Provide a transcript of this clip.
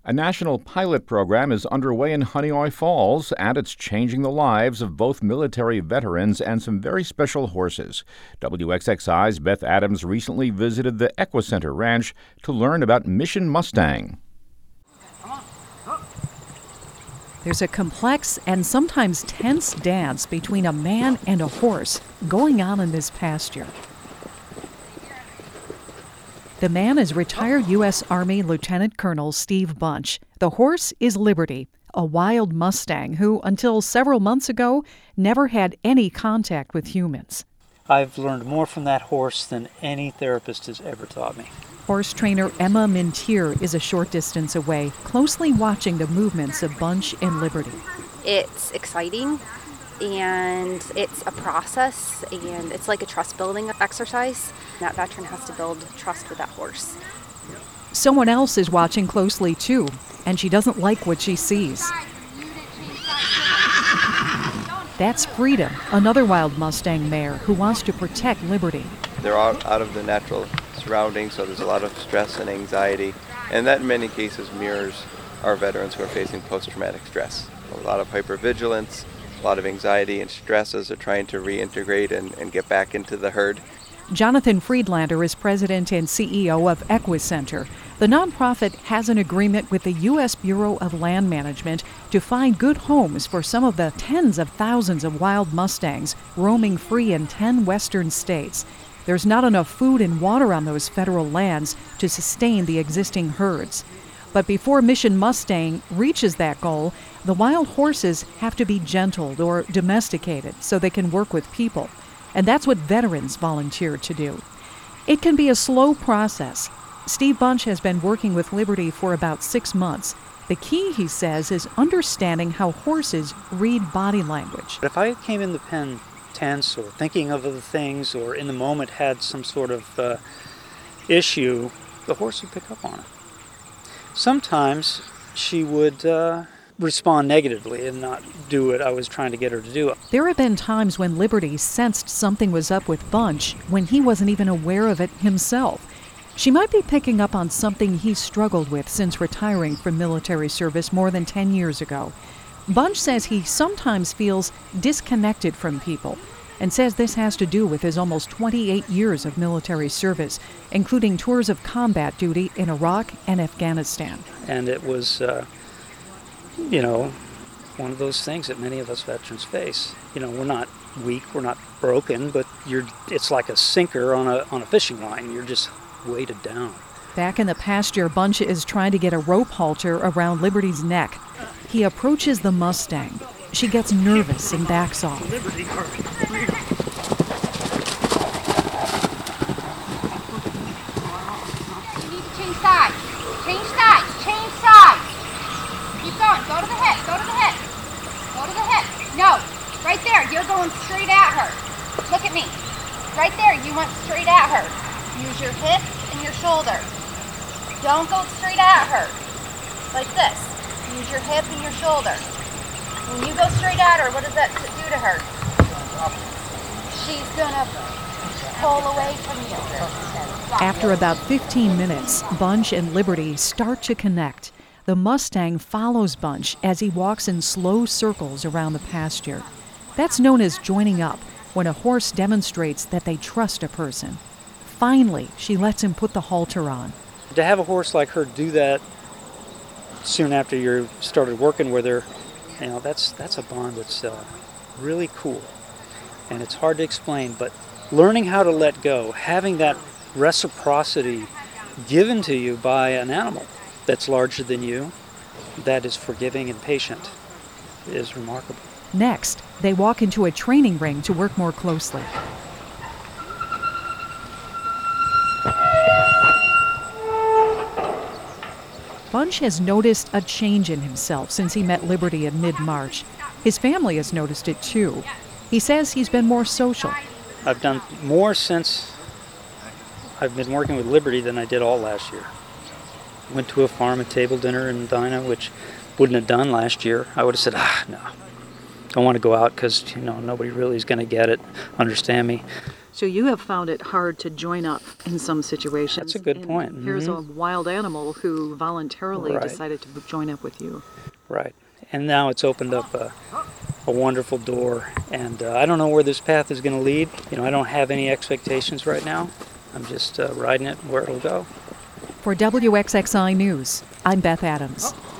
A national pilot program is underway in Honeoye Falls, and it's changing the lives of both military veterans and some very special horses. WXXI's Beth Adams recently visited the Equicenter Ranch to learn about Mission Mustang. There's a complex and sometimes tense dance between a man and a horse going on in this pasture. The man is retired U.S. Army Lieutenant Colonel Steve Bunch. The horse is Liberty, a wild Mustang who, until several months ago, never had any contact with humans. I've learned more from that horse than any therapist has ever taught me. Horse trainer Emma Mintier is a short distance away, closely watching the movements of Bunch and Liberty. It's exciting, and it's a process, and it's like a trust-building exercise. That veteran has to build trust with that horse. Someone else is watching closely, too, and she doesn't like what she sees. That's Freedom, another wild Mustang mare who wants to protect Liberty. They're out of the natural surroundings, so there's a lot of stress and anxiety, and that in many cases mirrors our veterans who are facing post-traumatic stress. A lot of hypervigilance, a lot of anxiety and stress as they're trying to reintegrate and get back into the herd. Jonathan Friedlander is president and CEO of Equicenter. The nonprofit has an agreement with the U.S. Bureau of Land Management to find good homes for some of the tens of thousands of wild Mustangs roaming free in 10 western states. There's not enough food and water on those federal lands to sustain the existing herds. But before Mission Mustang reaches that goal, the wild horses have to be gentled or domesticated so they can work with people. And that's what veterans volunteered to do. It can be a slow process. Steve Bunch has been working with Liberty for about 6 months. The key, he says, is understanding how horses read body language. If I came in the pen tense or thinking of other things or in the moment had some sort of issue, the horse would pick up on it. Sometimes she would respond negatively and not do what I was trying to get her to do. There have been times when Liberty sensed something was up with Bunch when he wasn't even aware of it himself. She might be picking up on something he struggled with since retiring from military service more than 10 years ago. Bunch says he sometimes feels disconnected from people and says this has to do with his almost 28 years of military service, including tours of combat duty in Iraq and Afghanistan. And it was one of those things that many of us veterans face. We're not weak, we're not broken, but it's like a sinker on a fishing line. You're just weighted down. Back in the pasture, Bunch is trying to get a rope halter around Liberty's neck. He approaches the Mustang. She gets nervous and backs off. Liberty, hurry. You need to change sides. Change sides. Change sides. Keep going. Go to the hip. Go to the hip. Go to the hip. No. Right there. You're going straight at her. Look at me. Right there. You went straight at her. Use your hip and your shoulder. Don't go straight at her. Like this. Use your hip and your shoulder. When you go straight at her, what does that do to her? She's going to pull away from you. After about 15 minutes, Bunch and Liberty start to connect. The Mustang follows Bunch as he walks in slow circles around the pasture. That's known as joining up, when a horse demonstrates that they trust a person. Finally, she lets him put the halter on. To have a horse like her do that soon after you started working with her, that's a bond that's really cool. And it's hard to explain, but learning how to let go, having that reciprocity given to you by an animal that's larger than you, that is forgiving and patient, is remarkable. Next, they walk into a training ring to work more closely. Bunch has noticed a change in himself since he met Liberty in mid-March. His family has noticed it too. He says he's been more social. I've done more since I've been working with Liberty than I did all last year. Went to a farm and table dinner in Dinah, which wouldn't have done last year. I would have said, no, I want to go out because, nobody really is going to get it, understand me. So you have found it hard to join up in some situations. That's a good point. Here's a wild animal who voluntarily Right. decided to join up with you. Right. And now it's opened up a wonderful door. And I don't know where this path is going to lead. I don't have any expectations right now. I'm just riding it where it'll go. For WXXI News, I'm Beth Adams.